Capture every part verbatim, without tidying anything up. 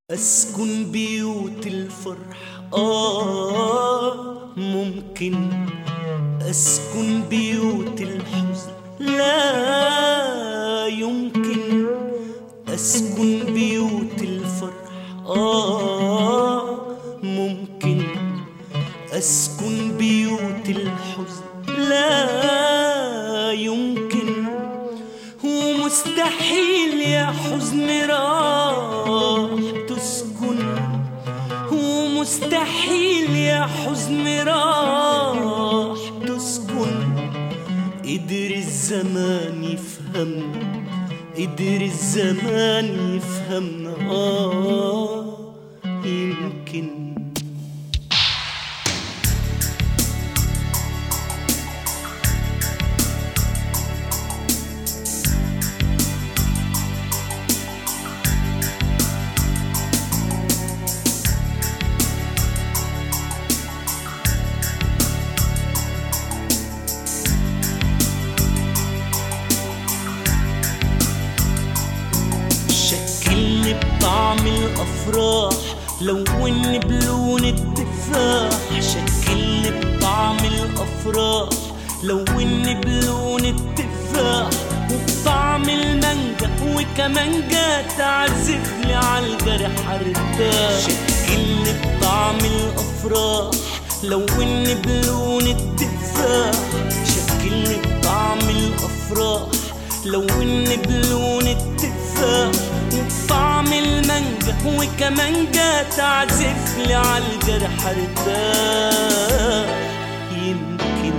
أسكن بيوت الفرح آه ممكن، أسكن بيوت الحزن لا يمكن، أسكن بيوت الفرح آه ممكن، أسكن بيوت الحزن لا يمكن، ومستحيل يا حزن راح تسكن، ومستحيل يا حزن راح تسكن. قدر الزمان يفهمنا، قدر الزمان يفهمنا آه يمكن. شكلني بطعم الأفراح لوني بلون التفاح، شكلني بطعم الأفراح لوني بلون التفاح، وبطعم المانجا وكمانجا تعزف لي عالجرح ارتاح. شكلني بطعم الأفراح لوني بلون التفاح، شكلني بطعم الأفراح لوني بلون التفاح، وبطعم المانجا وكمانجا تعزف لي عالجرح ارتاح. يمكن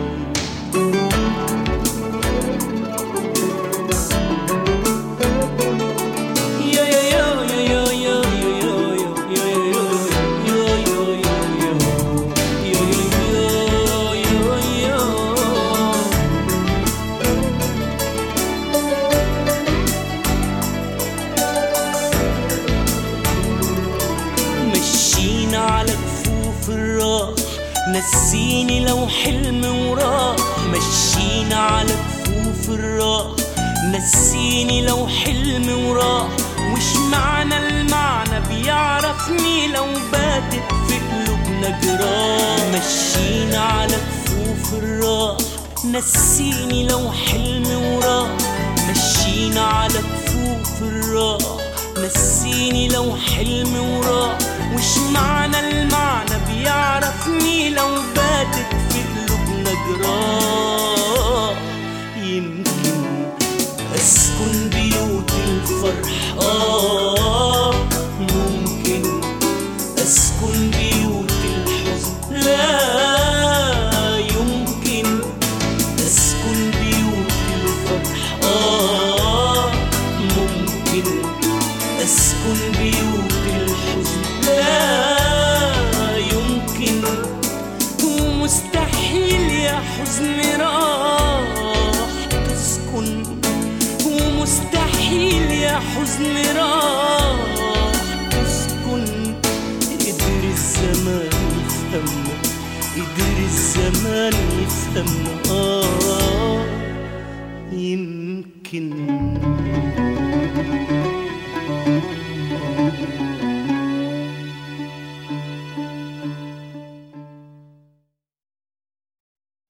مشينا على كفوف الراح، نسيني لو حلم وراح، مشينا على كفوف الراح، نسيني لو حلم وراح. وش معنى المعنى بيعرفني لو باتت في قلوبنا جراح. مشينا على كفوف الراح، نسيني لو حلم وراح، مشينا على كفوف الراح، نسيني لو حلم وراح. وش معنى المعنى بيعرفني لو باتت في قلوبنا جراح. يمكن أسكن بيوت الفرح آه ممكن، أسكن بيوت الحزن لا يمكن، أسكن بيوت الفرح آه ممكن، أسكن بيوت الحزن لا يمكن، ومستحيل يا حزن راح تسكن، ومستحيل يا حزن راح تسكن. قدر الزمان يفهمنا، قدر الزمان يفهمنا آه